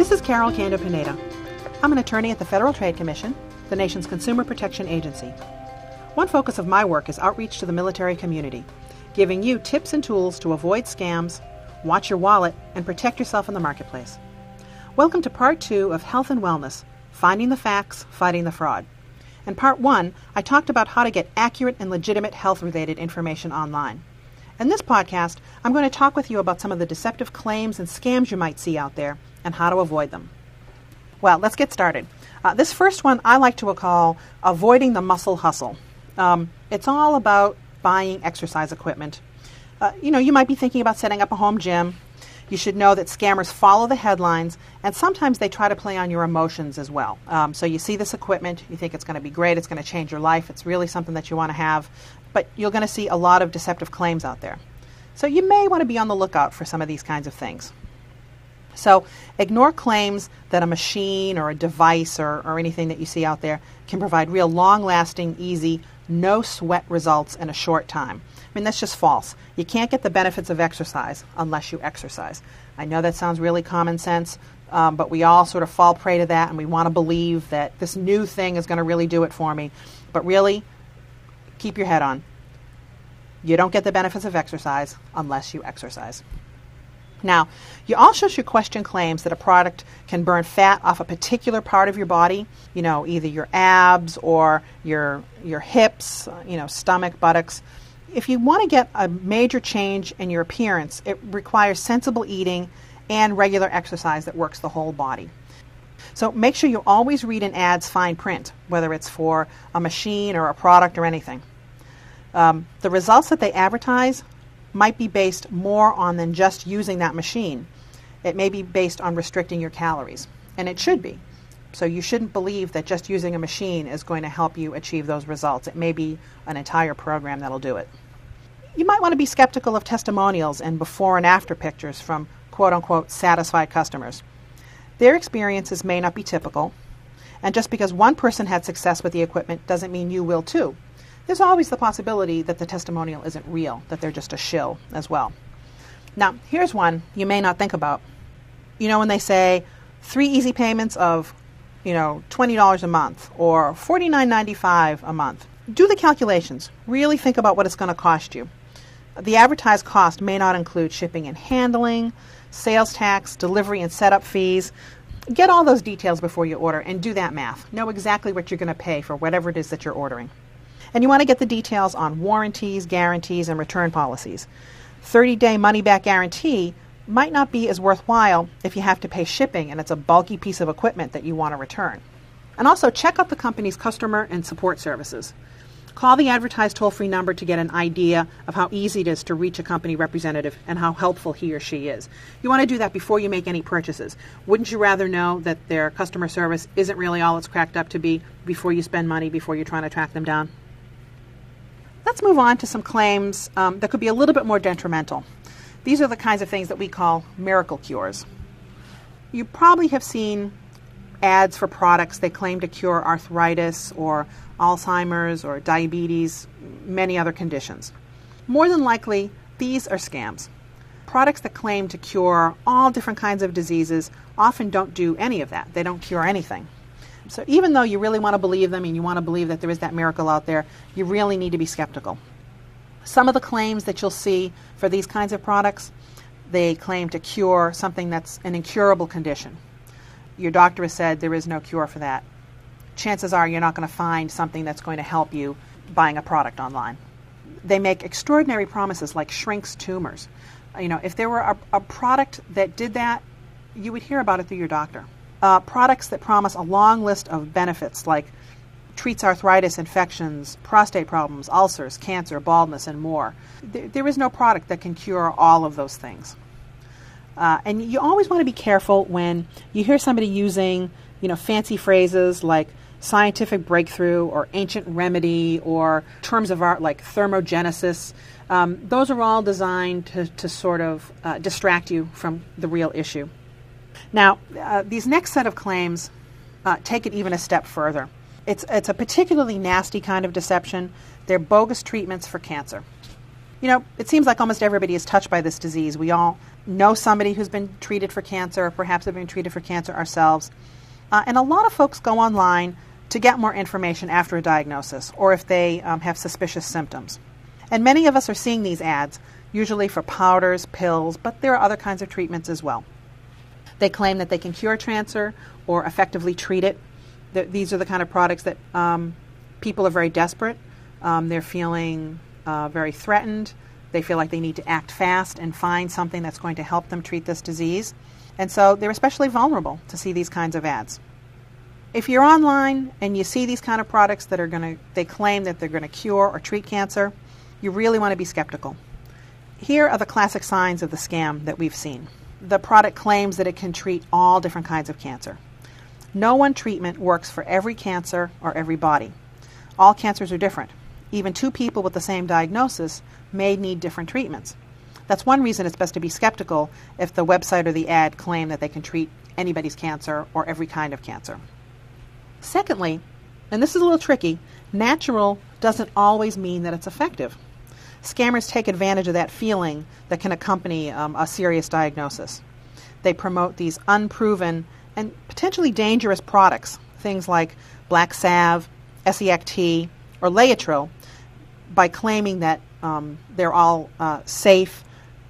This is Carol Cando-Pineda. I'm an attorney at the Federal Trade Commission, the nation's consumer protection agency. One focus of my work is outreach to the military community, giving you tips and tools to avoid scams, watch your wallet, and protect yourself in the marketplace. Welcome to Part 2 of Health and Wellness, Finding the Facts, Fighting the Fraud. In Part 1, I talked about how to get accurate and legitimate health-related information online. In this podcast, I'm going to talk with you about some of the deceptive claims and scams you might see out there and how to avoid them. Well, let's get started. This first one I like to call avoiding the muscle hustle. It's all about buying exercise equipment. You might be thinking about setting up a home gym. You should know that scammers follow the headlines, and sometimes they try to play on your emotions as well. So you see this equipment, you think it's going to be great, it's going to change your life, it's really something that you want to have, but you're going to see a lot of deceptive claims out there. So you may want to be on the lookout for some of these kinds of things. So ignore claims that a machine or a device or anything that you see out there can provide real long-lasting, easy, no-sweat results in a short time. I mean, that's just false. You can't get the benefits of exercise unless you exercise. I know that sounds really common sense, but we all sort of fall prey to that, and we want to believe that this new thing is going to really do it for me. But really, keep your head on. You don't get the benefits of exercise unless you exercise. Now, you also should question claims that a product can burn fat off a particular part of your body, either your abs or your hips, stomach, buttocks. If you want to get a major change in your appearance, it requires sensible eating and regular exercise that works the whole body. So make sure you always read an ad's fine print, whether it's for a machine or a product or anything. The results that they advertise might be based more on than just using that machine. It may be based on restricting your calories, and it should be. So you shouldn't believe that just using a machine is going to help you achieve those results. It may be an entire program that'll do it. You might want to be skeptical of testimonials and before and after pictures from quote-unquote satisfied customers. Their experiences may not be typical, and just because one person had success with the equipment doesn't mean you will too. There's always the possibility that the testimonial isn't real, that they're just a shill as well. Now, here's one you may not think about. When they say 3 easy payments of, $20 a month or $49.95 a month. Do the calculations. Really think about what it's going to cost you. The advertised cost may not include shipping and handling, sales tax, delivery and setup fees. Get all those details before you order and do that math. Know exactly what you're going to pay for whatever it is that you're ordering. And you want to get the details on warranties, guarantees, and return policies. 30-day money-back guarantee might not be as worthwhile if you have to pay shipping and it's a bulky piece of equipment that you want to return. And also check out the company's customer and support services. Call the advertised toll-free number to get an idea of how easy it is to reach a company representative and how helpful he or she is. You want to do that before you make any purchases. Wouldn't you rather know that their customer service isn't really all it's cracked up to be before you spend money, before you're trying to track them down? Let's move on to some claims that could be a little bit more detrimental. These are the kinds of things that we call miracle cures. You probably have seen ads for products that claim to cure arthritis or Alzheimer's or diabetes, many other conditions. More than likely, these are scams. Products that claim to cure all different kinds of diseases often don't do any of that. They don't cure anything. So even though you really want to believe them and you want to believe that there is that miracle out there, you really need to be skeptical. Some of the claims that you'll see for these kinds of products, they claim to cure something that's an incurable condition. Your doctor has said there is no cure for that. Chances are you're not going to find something that's going to help you buying a product online. They make extraordinary promises like shrinks tumors. If there were a product that did that, you would hear about it through your doctor. Products that promise a long list of benefits like treats arthritis, infections, prostate problems, ulcers, cancer, baldness, and more. There is no product that can cure all of those things. And you always want to be careful when you hear somebody using, fancy phrases like scientific breakthrough or ancient remedy or terms of art like thermogenesis. Those are all designed to sort of distract you from the real issue. Now, these next set of claims take it even a step further. It's a particularly nasty kind of deception. They're bogus treatments for cancer. It seems like almost everybody is touched by this disease. We all know somebody who's been treated for cancer, or perhaps have been treated for cancer ourselves. And a lot of folks go online to get more information after a diagnosis, or if they have suspicious symptoms. And many of us are seeing these ads, usually for powders, pills, but there are other kinds of treatments as well. They claim that they can cure cancer or effectively treat it. These are the kind of products that people are very desperate. They're feeling very threatened. They feel like they need to act fast and find something that's going to help them treat this disease. And so they're especially vulnerable to see these kinds of ads. If you're online and you see these kind of products that they claim that they're going to cure or treat cancer, you really want to be skeptical. Here are the classic signs of the scam that we've seen. The product claims that it can treat all different kinds of cancer. No one treatment works for every cancer or every body. All cancers are different. Even two people with the same diagnosis may need different treatments. That's one reason it's best to be skeptical if the website or the ad claim that they can treat anybody's cancer or every kind of cancer. Secondly, and this is a little tricky, natural doesn't always mean that it's effective. Scammers take advantage of that feeling that can accompany a serious diagnosis. They promote these unproven and potentially dangerous products, things like black salve, SEACT, or Laetrile, by claiming that they're all safe,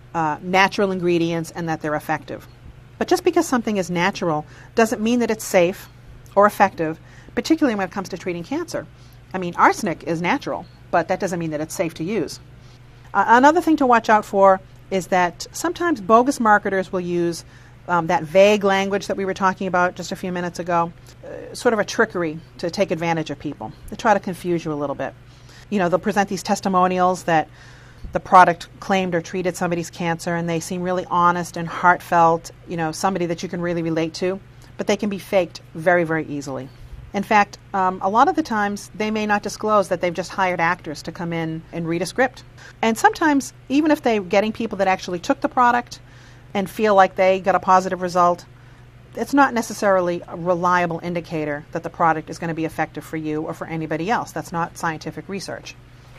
natural ingredients and that they're effective. But just because something is natural doesn't mean that it's safe or effective, particularly when it comes to treating cancer. I mean, arsenic is natural, but that doesn't mean that it's safe to use. Another thing to watch out for is that sometimes bogus marketers will use that vague language that we were talking about just a few minutes ago, sort of a trickery to take advantage of people, to try to confuse you a little bit. They'll present these testimonials that the product claimed or treated somebody's cancer, and they seem really honest and heartfelt, somebody that you can really relate to, but they can be faked very, very easily. In fact, a lot of the times they may not disclose that they've just hired actors to come in and read a script. And sometimes, even if they're getting people that actually took the product and feel like they got a positive result, it's not necessarily a reliable indicator that the product is going to be effective for you or for anybody else. That's not scientific research.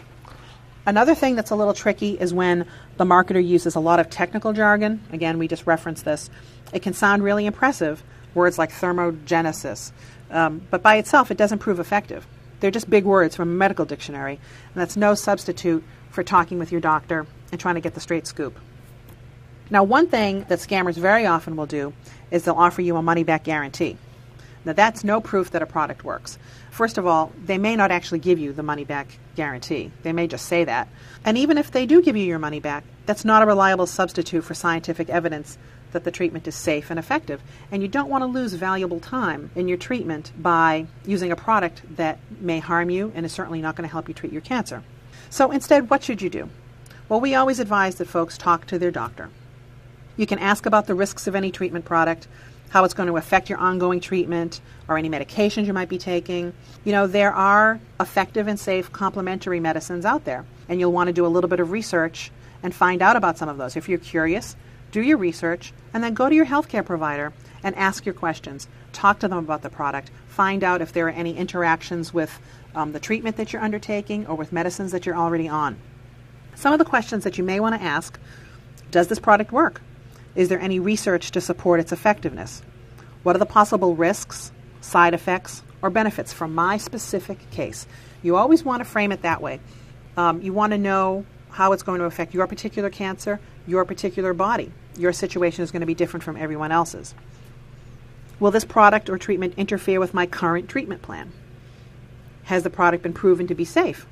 Another thing that's a little tricky is when the marketer uses a lot of technical jargon. Again, we just referenced this. It can sound really impressive, words like thermogenesis, but by itself it doesn't prove effective. They're just big words from a medical dictionary, and that's no substitute for talking with your doctor and trying to get the straight scoop. Now, one thing that scammers very often will do is they'll offer you a money-back guarantee. Now, that's no proof that a product works. First of all, they may not actually give you the money-back guarantee. They may just say that. And even if they do give you your money back, that's not a reliable substitute for scientific evidence that the treatment is safe and effective. And you don't want to lose valuable time in your treatment by using a product that may harm you and is certainly not going to help you treat your cancer. So instead, what should you do? Well, we always advise that folks talk to their doctor. You can ask about the risks of any treatment product, how it's going to affect your ongoing treatment, or any medications you might be taking. There are effective and safe complementary medicines out there, and you'll want to do a little bit of research and find out about some of those. If you're curious, do your research, and then go to your healthcare provider and ask your questions. Talk to them about the product. Find out if there are any interactions with the treatment that you're undertaking or with medicines that you're already on. Some of the questions that you may want to ask: does this product work? Is there any research to support its effectiveness? What are the possible risks, side effects, or benefits from my specific case? You always want to frame it that way. You want to know how it's going to affect your particular cancer, your particular body. Your situation is going to be different from everyone else's. Will this product or treatment interfere with my current treatment plan? Has the product been proven to be safe?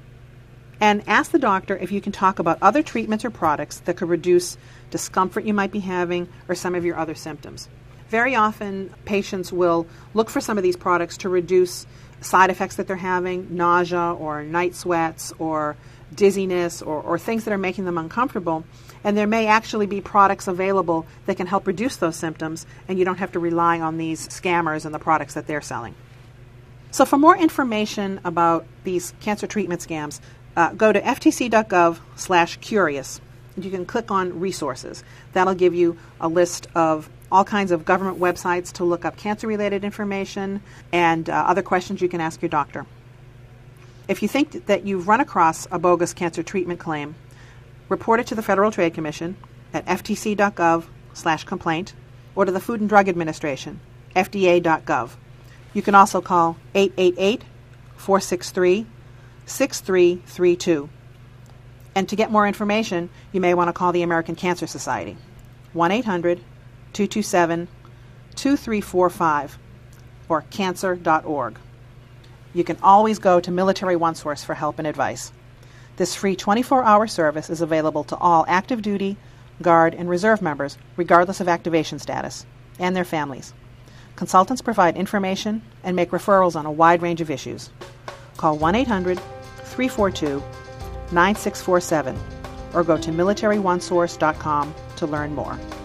And ask the doctor if you can talk about other treatments or products that could reduce discomfort you might be having or some of your other symptoms. Very often, patients will look for some of these products to reduce side effects that they're having, nausea or night sweats or dizziness or things that are making them uncomfortable. And there may actually be products available that can help reduce those symptoms, and you don't have to rely on these scammers and the products that they're selling. So for more information about these cancer treatment scams, go to ftc.gov/curious. You can click on resources. That'll give you a list of all kinds of government websites to look up cancer-related information and other questions you can ask your doctor. If you think that you've run across a bogus cancer treatment claim, report it to the Federal Trade Commission at ftc.gov/complaint or to the Food and Drug Administration, fda.gov. You can also call 888-463-6332. And to get more information, you may want to call the American Cancer Society, 1-800-227-2345, or cancer.org. You can always go to Military OneSource for help and advice. This free 24-hour service is available to all active duty, Guard, and Reserve members, regardless of activation status, and their families. Consultants provide information and make referrals on a wide range of issues. Call 1-800-342-9647 or go to militaryonesource.com to learn more.